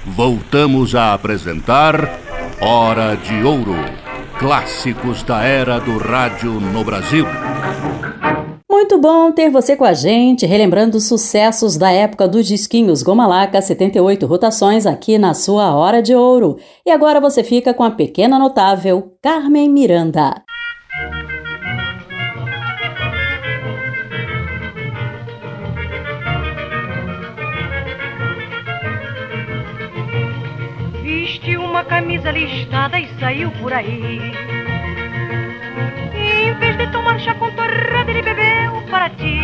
voltamos a apresentar Hora de Ouro, clássicos da era do rádio no Brasil. Muito bom ter você com a gente, relembrando os sucessos da época dos disquinhos Goma Laca, 78 rotações aqui na sua Hora de Ouro. E agora você fica com a pequena notável Carmen Miranda. Vestiu uma camisa listada e saiu por aí. E em vez de tomar chá com torrada, ele bebeu para ti.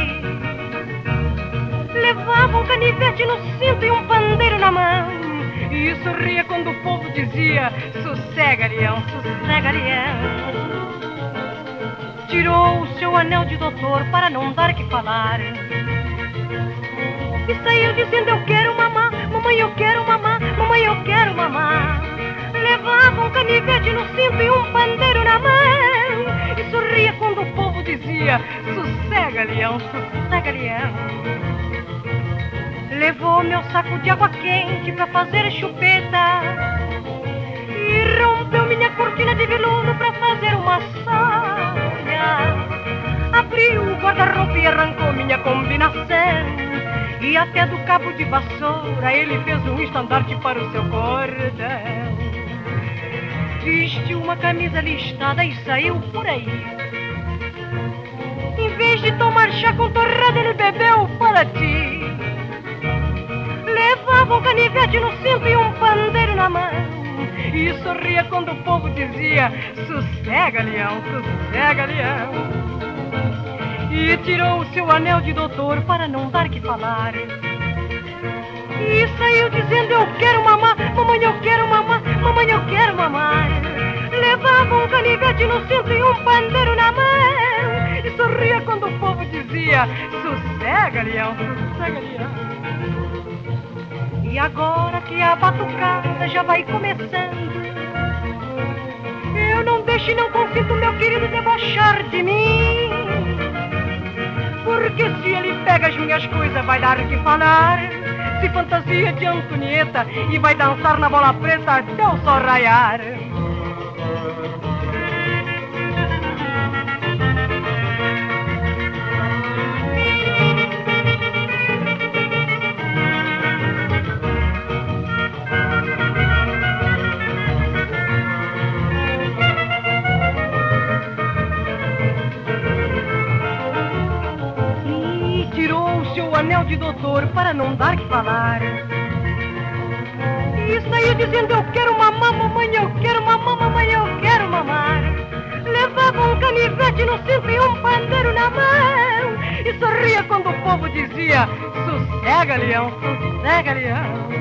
Levava um canivete no cinto e um pandeiro na mão. E sorria quando o povo dizia: sossega, leão, sossega, leão. Tirou o seu anel de doutor para não dar que falar. E saiu dizendo: eu quero mamar, mamãe, eu quero mamar, mamãe, eu quero mamar. Levava um canivete no cinto e um pandeiro na mão. E sorria quando o povo dizia: sossega, leão, sossega, leão. Levou meu saco de água quente pra fazer chupeta. E rompeu minha cortina de veludo pra fazer uma saia. Abriu o guarda-roupa e arrancou minha combinação. E até do cabo de vassoura ele fez um estandarte para o seu cordão. Vestiu uma camisa listada e saiu por aí. Em vez de tomar chá com torrada, ele bebeu para ti. Levava um canivete no cinto e um pandeiro na mão. E sorria quando o povo dizia: sossega, leão, sossega, leão. E tirou o seu anel de doutor para não dar que falar. E saiu dizendo: eu quero mamar, mamãe, eu quero mamar, mamãe, eu quero mamar. Levava um canivete no cinto e um pandeiro na mão. E sorria quando o povo dizia: sossega, leão, sossega, leão. E agora que a batucada já vai começando, eu não deixo e não consinto meu querido debochar de mim. Porque se ele pega as minhas coisas vai dar o que falar. Se fantasia de Antonieta e vai dançar na bola preta até o sol raiar. Anel de doutor para não dar que falar. E saiu dizendo: eu quero mamar, mamãe, eu quero mamar, mamãe, eu quero mamar. Levava um canivete no cinto e um pandeiro na mão. E sorria quando o povo dizia: sossega, leão, sossega, leão.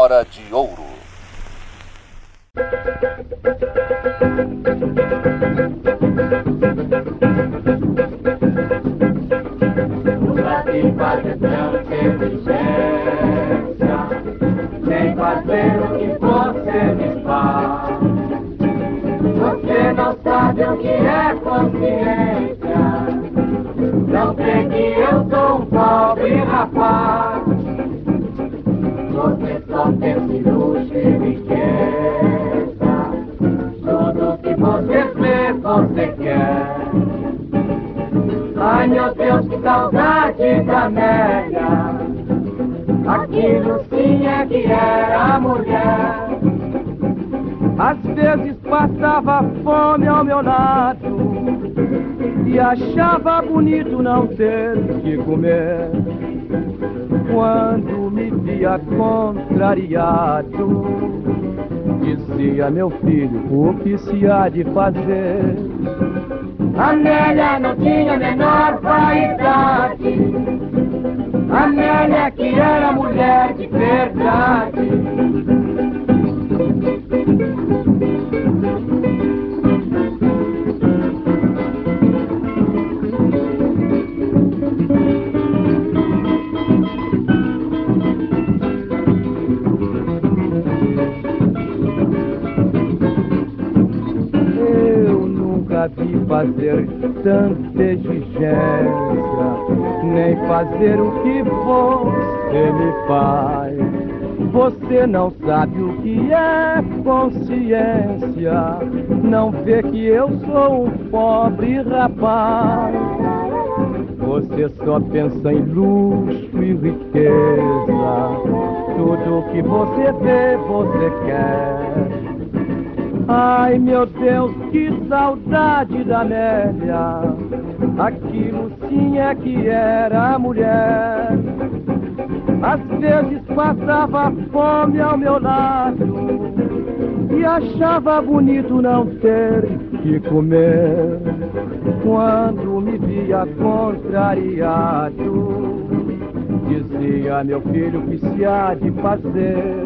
Hora de Ouro. Nunca te fazer tanta exigência, nem fazer o que você me faz. Você não sabe o que é consciência, não vê que eu sou um pobre rapaz. Você só pensa em luxo e riqueza, tudo que você vê, você quer. Ai meu Deus, que saudade da Amélia, aquilo sim é que era mulher. Às vezes passava fome ao meu lado e achava bonito não ter que comer. Quando me via contrariado, dizia: meu filho, o que se há de fazer? Amélia não tinha a menor vaidade, Amélia que era mulher de verdade. Vi fazer tanta exigência, nem fazer o que você me faz. Você não sabe o que é consciência, não vê que eu sou um pobre rapaz. Você só pensa em luxo e riqueza, tudo que você vê, você quer. Ai meu Deus, que saudade da Amélia, aquilo sim é que era mulher. Às vezes passava fome ao meu lado e achava bonito não ter que comer. Quando me via contrariado, dizia: meu filho, o que se há de fazer?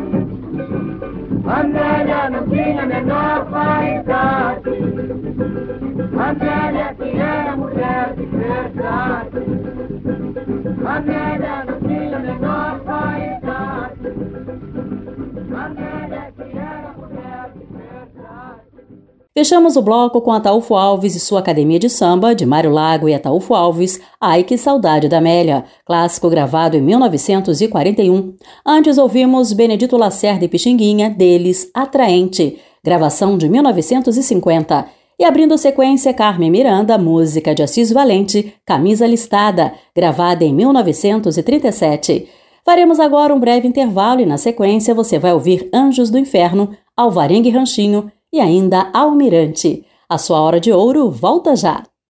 Amélia não tinha a menor vaidade, Amélia que era mulher de verdade. Amélia não tinha a menor vaidade, Amélia que era mulher de verdade. Fechamos o bloco com Ataúfo Alves e sua Academia de Samba, de Mário Lago e Ataúfo Alves, Ai Que Saudade da Amélia, clássico gravado em 1941. Antes ouvimos Benedito Lacerda e Pixinguinha, deles Atraente, gravação de 1950. E abrindo a sequência, Carmen Miranda, música de Assis Valente, Camisa Listada, gravada em 1937. Faremos agora um breve intervalo e na sequência você vai ouvir Anjos do Inferno, Alvarenga e Ranchinho, e ainda Almirante. A sua Hora de Ouro volta já!